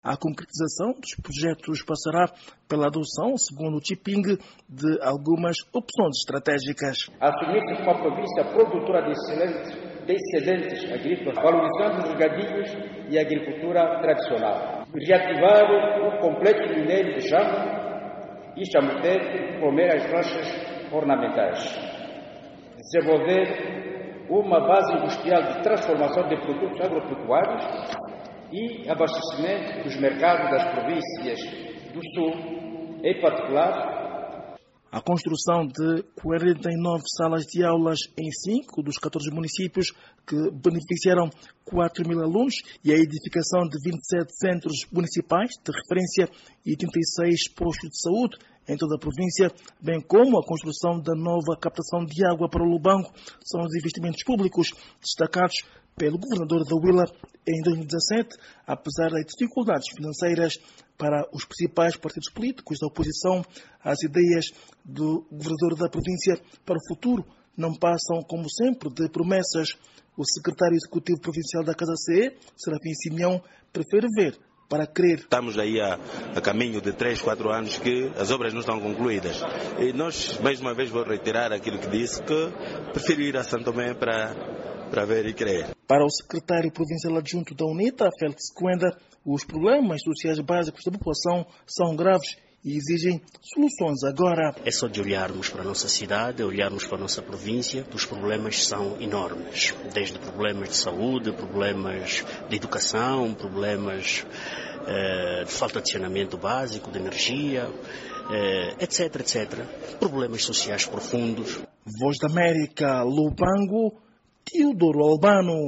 A concretização dos projetos passará pela adoção, segundo o Chiping, de algumas opções estratégicas. Assumir-se como uma província produtora de excedentes agrícolas, valorizando os regadios e a agricultura tradicional. Reativar o complexo mineiro de Chamo e Chamutete, promover as rochas ornamentais. Desenvolver uma base industrial de transformação de produtos agropecuários e abastecimento dos mercados das províncias do Sul, em particular. A construção de 49 salas de aulas em 5 dos 14 municípios que beneficiaram 4.000 alunos e a edificação de 27 centros municipais de referência e 36 postos de saúde em toda a província, bem como a construção da nova captação de água para o Lubango, são os investimentos públicos destacados pelo governador da Huila em 2017, apesar das dificuldades financeiras para os principais partidos políticos da oposição. As ideias do governador da província para o futuro não passam, como sempre, de promessas. O secretário executivo provincial da Casa CE, Serafim Simeão, prefere ver para crer. Estamos aí a caminho de 3, 4 anos que as obras não estão concluídas. E nós, mais uma vez, vou reiterar aquilo que disse, que prefiro ir a Santo Tomé para ver e crer. Para o secretário provincial adjunto da UNITA, Félix Coenda, os problemas sociais básicos da população são graves e exigem soluções agora. É só de olharmos para a nossa cidade, olharmos para a nossa província, os problemas são enormes. Desde problemas de saúde, problemas de educação, problemas de falta de saneamento básico, de energia, etc, etc. Problemas sociais profundos. Voz da América, Lubango, Teodoro Albano.